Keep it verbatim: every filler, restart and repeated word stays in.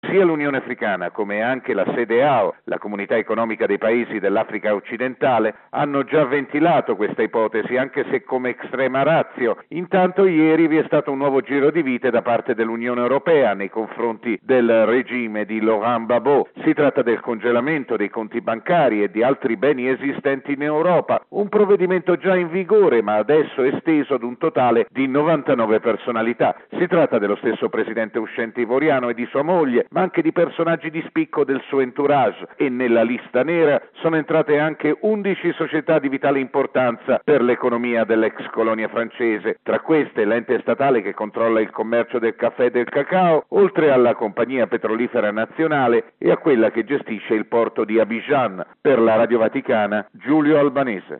Sia l'Unione Africana come anche la C E D A O, la Comunità Economica dei Paesi dell'Africa Occidentale, hanno già ventilato questa ipotesi, anche se come extrema ratio. Intanto ieri vi è stato un nuovo giro di vite da parte dell'Unione Europea nei confronti del regime di Laurent Gbagbo. Si tratta del congelamento dei conti bancari e di altri beni esistenti in Europa, un provvedimento già in vigore ma adesso esteso ad un totale di novantanove personalità. Si tratta dello stesso presidente uscente ivoriano e di sua moglie, ma anche di personaggi di spicco del suo entourage, e nella lista nera sono entrate anche undici società di vitale importanza per l'economia dell'ex colonia francese, tra queste l'ente statale che controlla il commercio del caffè e del cacao, oltre alla compagnia petrolifera nazionale e a quella che gestisce il porto di Abidjan. Per la Radio Vaticana, Giulio Albanese.